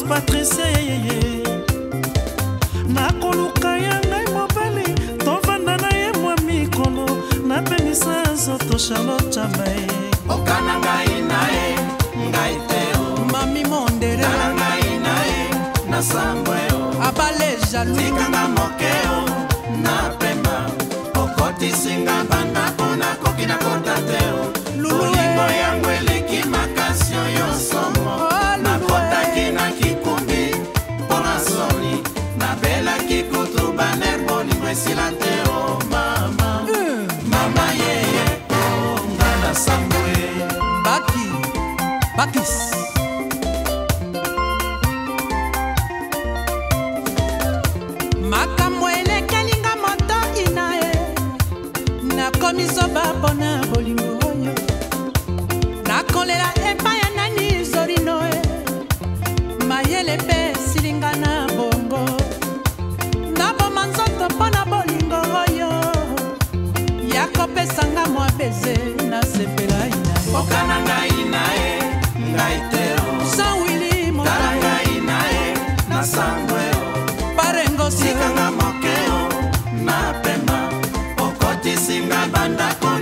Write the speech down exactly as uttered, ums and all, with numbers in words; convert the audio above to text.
Patricia yeye nakoluka ya ngai mobali tovanda na ye mwa mikolo napengisa nzoto Charlotte Chambaye okana ngai nae ngai teo mami mondere okana ngai nae na sambweo abale jaloux tikanga mokeo na pema okoti singa banda pona koki na kontateo lulingo yangu eleki makasio yo somo na kotaki na kikumbi pona soni na bela kikutu baner bolingo esila teo mama mama yeye oh ngana sambwe baki bakis makambo elekelinga moto inae nakomisoba mpona bolingo oyo nakolela epai ya nani zorinoe mayele mpe silinga na bongo naboma nzoto mpona bolingo oyo yakopesanga mwa beze nasepela inae okana ngai nae ngai teo sanwili tala ngai nae na sambweo parengo tikanga mokeo na pema okoti singa bandako